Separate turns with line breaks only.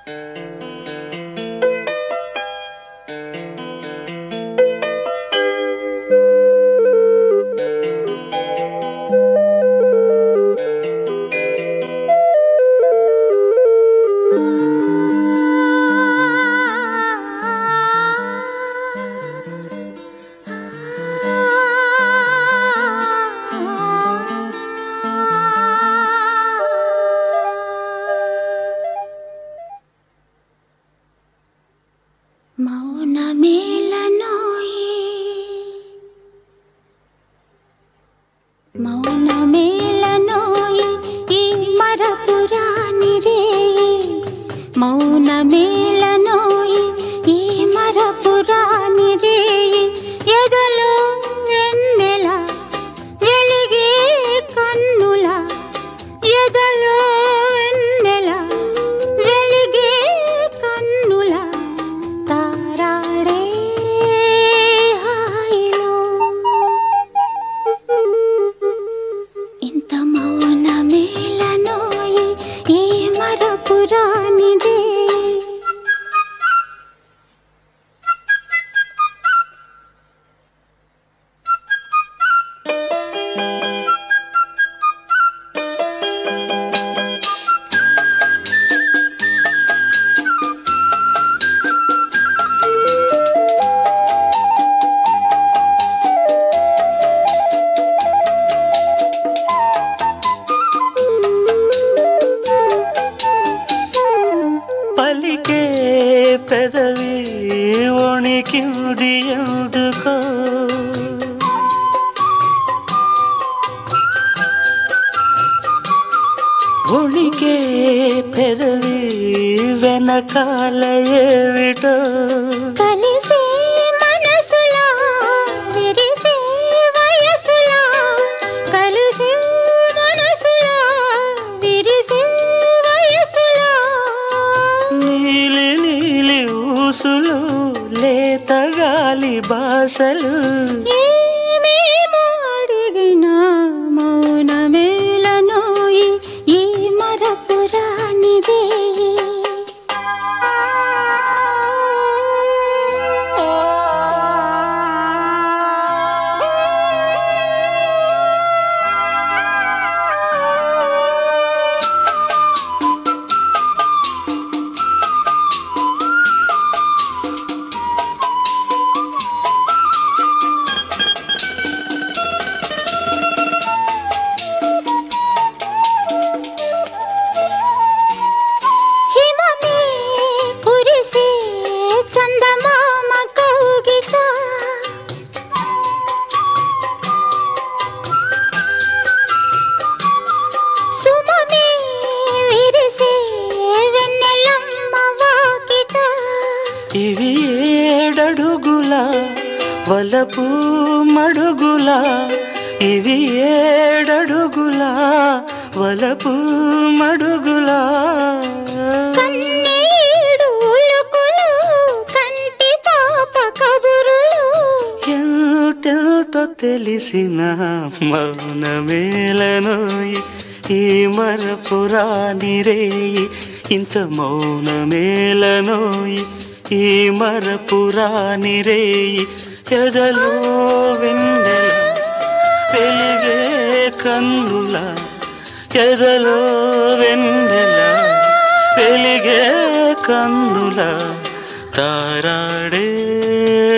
మౌనమేలనోయి ఈ మరపురాని రేయి మౌనమేలనోయి ఈ మరపురాని రేయి ఎదలో వెన్నెల వెలిగే కన్నుల ఎదలో వెన్నెల వెలిగే కన్నుల తారాడే హాయిలో ఇంత మౌనమేలనోయి ఈ మరపురాని రేయి
పలికే పెదవి వణికింది ఎందుకో వణికే పెదవి వెనకాల ఏమిటో
కలిసే మనసులా విరిసే వయసులా కలిసే మనసులా విరిసే వయసులా
నీలి నీలి ఊసులు లేత గాలి బాసలు
ఏమేమో అడిగినా మౌనమేలనోయి ఈ మరపురాని రేయి హిమమే కురిసే చందమామ కౌగిట సుమమే విరిసే వెన్నెలమ్మ వాకిట
ఇవి ఏడడుగుల వలపు మడుగుల ఇవి ఏడడుగుల వలపు మడుగుల
కన్నీడు ఉలుకులు కంటి పాప కబురులు
ఎంతెంతో తెలిసిన మౌనమేలనోయి ఈ మరపురాని రేయి ఇంత మౌనమేలనోయి ఈ మరపురాని రేయి ఎదలో వెన్నెల వెలిగే కన్నుల ఎదలో వెన్నెల వెలిగే కన్నుల తారాడే